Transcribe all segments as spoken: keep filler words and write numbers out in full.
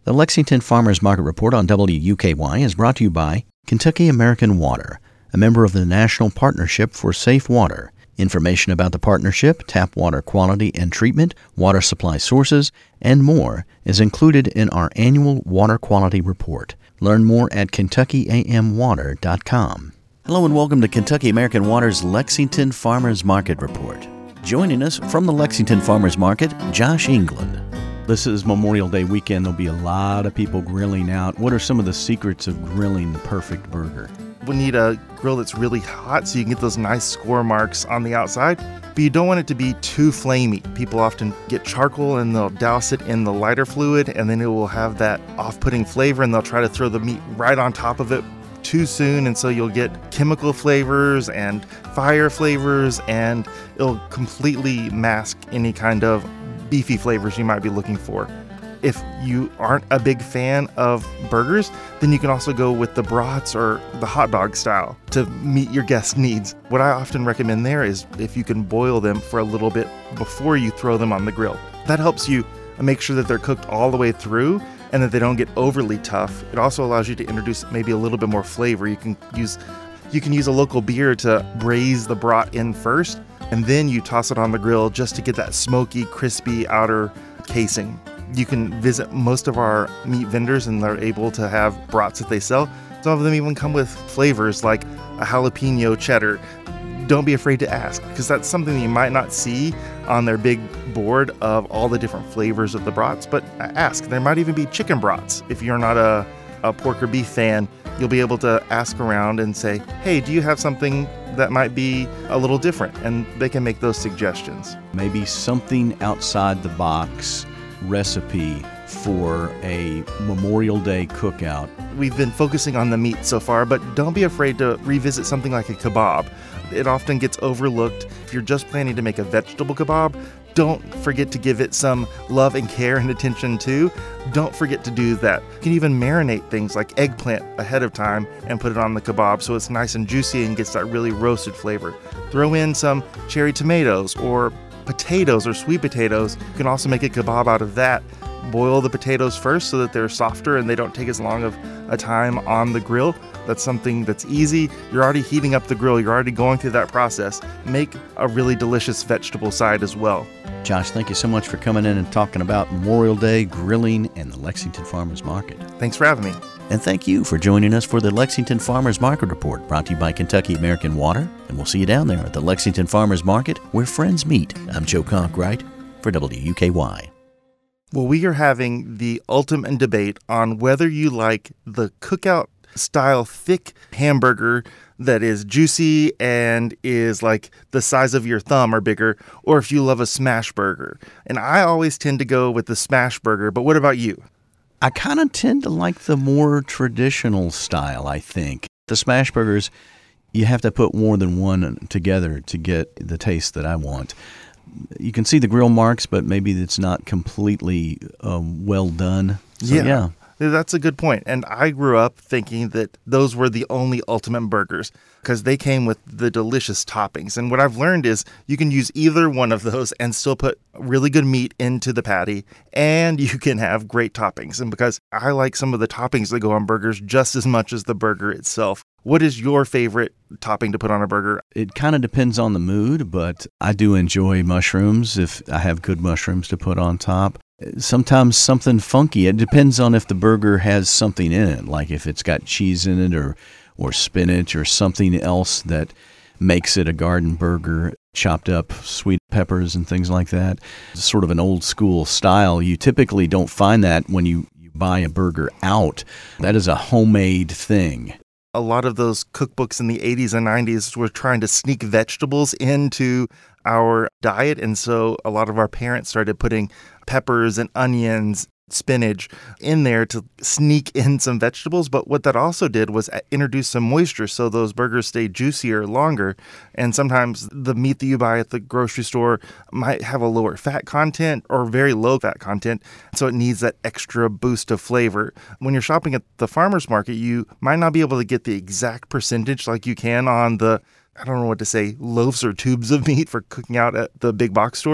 The Lexington Farmers Market Report on W U K Y is brought to you by Kentucky American Water, a member of the National Partnership for Safe Water. Information about the partnership, tap water quality and treatment, water supply sources, and more is included in our annual Water Quality Report. Learn more at kentucky a m water dot com. Hello and welcome to Kentucky American Water's Lexington Farmers Market Report. Joining us from the Lexington Farmers Market, Josh England. This is Memorial Day weekend. There'll be a lot of people grilling out. What are some of the secrets of grilling the perfect burger? We need a grill that's really hot so you can get those nice score marks on the outside, but you don't want it to be too flamey. People often get charcoal and they'll douse it in the lighter fluid, and then it will have that off-putting flavor, and they'll try to throw the meat right on top of it too soon, and so you'll get chemical flavors and fire flavors, and it'll completely mask any kind of beefy flavors you might be looking for. If you aren't a big fan of burgers, then you can also go with the brats or the hot dog style to meet your guest needs. What I often recommend there is if you can boil them for a little bit before you throw them on the grill. That helps you make sure that they're cooked all the way through and that they don't get overly tough. It also allows you to introduce maybe a little bit more flavor. You can use you can use a local beer to braise the brat in first, and then you toss it on the grill just to get that smoky, crispy outer casing. You can visit most of our meat vendors and they're able to have brats that they sell. Some of them even come with flavors like a jalapeno cheddar. Don't be afraid to ask, because that's something that you might not see on their big board of all the different flavors of the brats, but ask. There might even be chicken brats. If you're not a, a pork or beef fan, you'll be able to ask around and say, hey, do you have something that might be a little different? And they can make those suggestions. Maybe something outside the box recipe for a Memorial Day cookout. We've been focusing on the meat so far, but don't be afraid to revisit something like a kebab. It often gets overlooked. If you're just planning to make a vegetable kebab, don't forget to give it some love and care and attention too. Don't forget to do that. You can even marinate things like eggplant ahead of time and put it on the kebab so it's nice and juicy and gets that really roasted flavor. Throw in some cherry tomatoes or potatoes or sweet potatoes. You can also make a kebab out of that. Boil the potatoes first so that they're softer and they don't take as long of a time on the grill. That's something that's easy. You're already heating up the grill. You're already going through that process. Make a really delicious vegetable side as well. Josh, thank you so much for coming in and talking about Memorial Day, grilling, and the Lexington Farmers Market. Thanks for having me. And thank you for joining us for the Lexington Farmers Market Report, brought to you by Kentucky American Water. And we'll see you down there at the Lexington Farmers Market, where friends meet. I'm Joe Conkright for W U K Y. Well, we are having the ultimate debate on whether you like the cookout style thick hamburger that is juicy and is like the size of your thumb or bigger, or if you love a smash burger. And I always tend to go with the smash burger, but what about you? I kind of tend to like the more traditional style, I think. The smash burgers, you have to put more than one together to get the taste that I want. You can see the grill marks, but maybe it's not completely um, well done. So, yeah. yeah. That's a good point. And I grew up thinking that those were the only ultimate burgers because they came with the delicious toppings. And what I've learned is you can use either one of those and still put really good meat into the patty, and you can have great toppings. And because I like some of the toppings that go on burgers just as much as the burger itself. What is your favorite topping to put on a burger? It kind of depends on the mood, but I do enjoy mushrooms if I have good mushrooms to put on top. Sometimes something funky. It depends on if the burger has something in it, like if it's got cheese in it or, or spinach or something else that makes it a garden burger, chopped up sweet peppers and things like that. It's sort of an old school style. You typically don't find that when you, you buy a burger out. That is a homemade thing. A lot of those cookbooks in the eighties and nineties were trying to sneak vegetables into our diet. And so a lot of our parents started putting peppers and onions, spinach in there to sneak in some vegetables. But what that also did was introduce some moisture so those burgers stay juicier longer. And sometimes the meat that you buy at the grocery store might have a lower fat content or very low fat content. So it needs that extra boost of flavor. When you're shopping at the farmer's market, you might not be able to get the exact percentage like you can on the, I don't know what to say, loaves or tubes of meat for cooking out at the big box stores.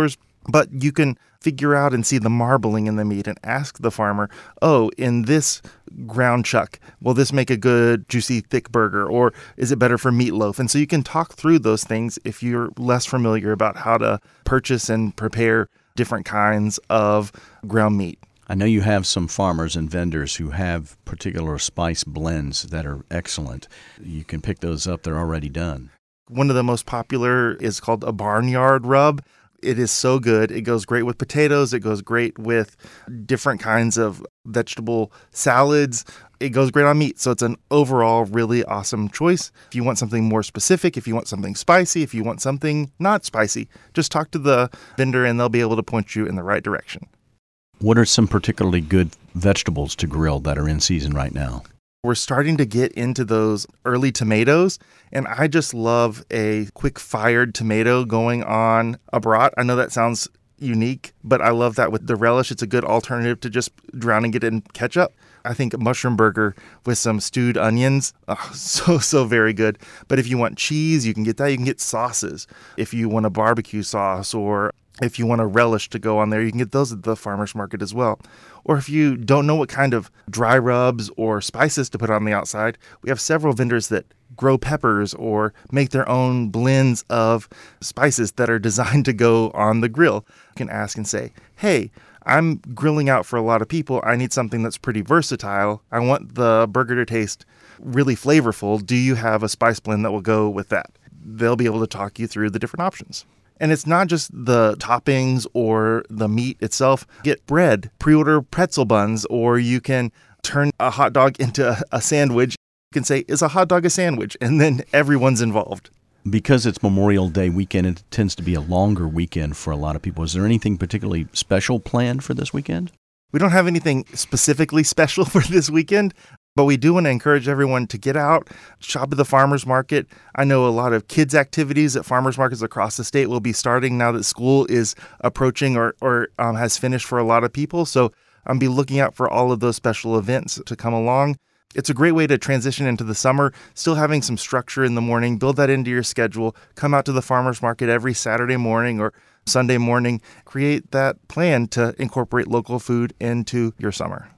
But you can figure out and see the marbling in the meat and ask the farmer, oh, in this ground chuck, will this make a good, juicy, thick burger? Or is it better for meatloaf? And so you can talk through those things if you're less familiar about how to purchase and prepare different kinds of ground meat. I know you have some farmers and vendors who have particular spice blends that are excellent. You can pick those up. They're already done. One of the most popular is called a barnyard rub. It is so good. It goes great with potatoes. It goes great with different kinds of vegetable salads. It goes great on meat. So it's an overall really awesome choice. If you want something more specific, if you want something spicy, if you want something not spicy, just talk to the vendor and they'll be able to point you in the right direction. What are some particularly good vegetables to grill that are in season right now? We're starting to get into those early tomatoes, and I just love a quick-fired tomato going on a brat. I know that sounds unique, but I love that with the relish. It's a good alternative to just drowning it in ketchup. I think a mushroom burger with some stewed onions, oh, so, so very good. But if you want cheese, you can get that. You can get sauces. If you want a barbecue sauce or if you want a relish to go on there, you can get those at the farmer's market as well. Or if you don't know what kind of dry rubs or spices to put on the outside, we have several vendors that grow peppers or make their own blends of spices that are designed to go on the grill. You can ask and say, hey, I'm grilling out for a lot of people. I need something that's pretty versatile. I want the burger to taste really flavorful. Do you have a spice blend that will go with that? They'll be able to talk you through the different options. And it's not just the toppings or the meat itself. Get bread, pre-order pretzel buns, or you can turn a hot dog into a, a sandwich. You can say, is a hot dog a sandwich? And then everyone's involved. Because it's Memorial Day weekend, it tends to be a longer weekend for a lot of people. Is there anything particularly special planned for this weekend? We don't have anything specifically special for this weekend, but we do want to encourage everyone to get out, shop at the farmers market. I know a lot of kids' activities at farmers markets across the state will be starting now that school is approaching or, or um, has finished for a lot of people. So I'll be looking out for all of those special events to come along. It's a great way to transition into the summer, still having some structure in the morning. Build that into your schedule. Come out to the farmers market every Saturday morning or Sunday morning. Create that plan to incorporate local food into your summer.